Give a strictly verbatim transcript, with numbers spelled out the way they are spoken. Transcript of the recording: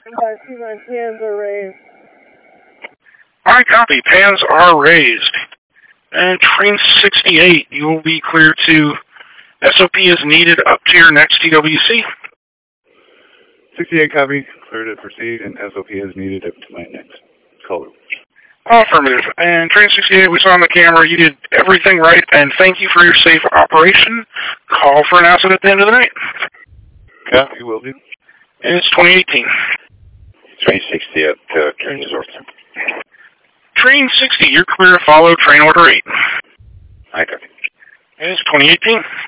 I see my hands are raised. I copy. Pans are raised. And train sixty-eight, you will be clear to S O P is needed up to your next T W C. sixty-eight copy. Clear to proceed, and S O P is needed up to my next caller. Affirmative. And train sixty-eight, we saw on the camera, you did everything right, and thank you for your safe operation. Call for an asset at the end of the night. Copy, will do. And it's twenty eighteen. Train sixty at uh, train resort. Train sixty, you're clear to follow train order eight. I copy. And it's twenty eighteen.